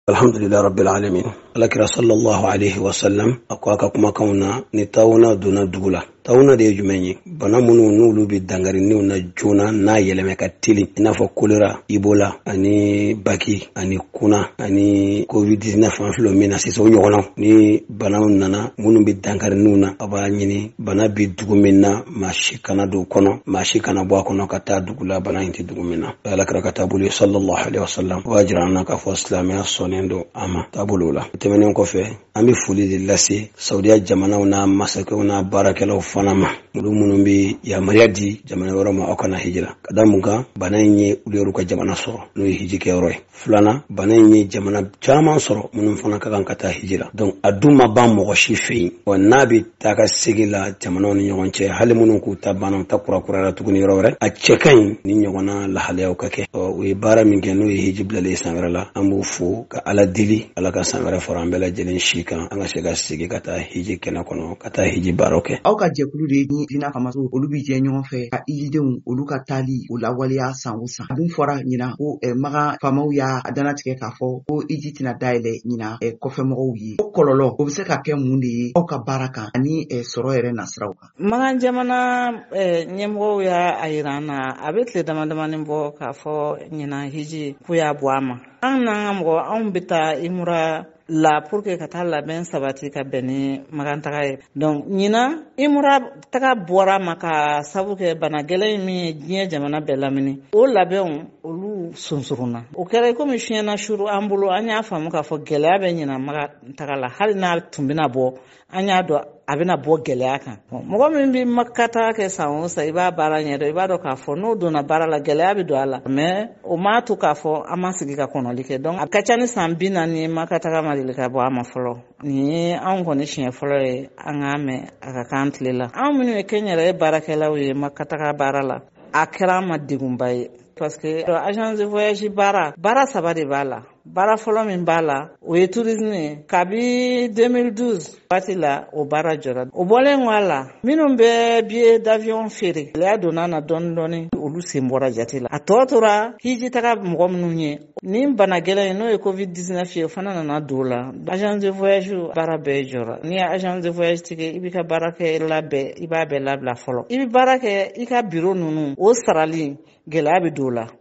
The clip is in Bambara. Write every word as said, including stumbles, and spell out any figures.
Alhamdulillah rabbil alamin. Alakira sallallahu alaihi wasallam akwaka kuma kauna ni tauna duna dugula. Tauna de jumenyi bana munu nulu bi dangari ni una juna na yeleme ka tili inafo kolera, Ebola, ani baki, ani kuna, ani covid dix-neuf anfilo mina siso nyogona ni bana nana munu bi dangari nuna aba nyini bana bi dugumena mashikana do kono mashikana bwa kono kata dugula bana inti dugumena. Alakira katabuli sallallahu alaihi wasallam wajrana ka fo islamia sonendo ama tabulula temenen ko fe ambi fuli de lasi saudiya jamana una masaka una barakela fanama mudu munum bi ya mariadi jamana woro ma okana hijira kadamuga bananye uleru ka jamana soro no hiji ke roy fulana bananye jamana jama soro munum fana ka kan kata hijira donc aduma ba mo shifi wa nabi taka sigila jamana ni nyonche hali munum ku tabana takura kurara tuguni rore a cekan ni nyona la halew kake we bara min genu hiji blale sangrala ambu fu ka ala dili ala ka sangra forambela jelen shika anga shega sigi kata hiji kena kono kata hiji baroke aw ka jekulu de ni dina kamaso olu bi je ɲɔgɔn fɛ ka ijidenw olu ka tali o lawaleya san o san dun fɔra ɲina ko eh, maga famaw y'a danatigɛ k'a fɔ ko iji tɛna dayɛlɛ ɲina eh, kɔfɛmɔgɔw ye o kɔlɔlɔ o bɛ se ka kɛ mun de ye aw ka baara kan ani eh, sɔrɔ yɛrɛ nasiraw kan. Magan jamana eh, ɲɛmɔgɔw y'a a yira an na a bɛ tile dama damanin bɔ k'a fɔ ɲina hiji ko y'a bɔ a ma an n'an ka mɔgɔ anw bɛ taa imura la pour que ka taa labɛn sabati ka bɛn ni magan taga ye donc ɲina imura taga bɔra ma ka sabu kɛ bana gɛlɛn min ye diɲɛ jamana bɛɛ lamini o labɛnw olu sunsurunna o kɛra komi fiɲɛna suru an bolo an y'a faamu k'a fɔ gɛlɛya bɛ ɲina magan taga la hali n'a tun bɛna bɔ an y'a dɔn a bɛna bɔ gɛlɛya kan mɔgɔ min bɛ maka taga kɛ san o san i b'a baara ɲɛdɔn i b'a dɔn k'a fɔ n'o donna baara la gɛlɛya bɛ don a la mais o m'a to k'a fɔ an ma sigi ka kɔnɔli kɛ donc a ka ca ni san bi naani ye maka taga ma deli ka bɔ a ma fɔlɔ nin ye anw kɔni siɲɛ fɔlɔ ye an k'a mɛn a ka kan tile la anw minnu ye kɛnyɛrɛye baarakɛlaw ye maka taga baara la a kɛra an ma degunba ye parce que agence de voyage baara baara saba de b'a la baara fɔlɔ min b'a la o ye tourisme ye kabi deux mille douze waati la o baara jɔra o bɔlen kɔ a la minnu bɛ billet d'avion feere gɛlɛya donna na dɔɔni dɔɔni olu sen bɔra jate la a tɔ tora hiji taga mɔgɔ minnu ye ni bana gɛlɛn ye n'o ye covid dix-neuf ye o fana nana don o la agence de voyage baara bɛɛ jɔra n'i ye agence de voyage tigɛ i b'i ka baara kɛ labɛn i b'a bɛɛ labila fɔlɔ i bɛ baara kɛ i ka bureau ninnu o sarali gɛlɛya bɛ don o la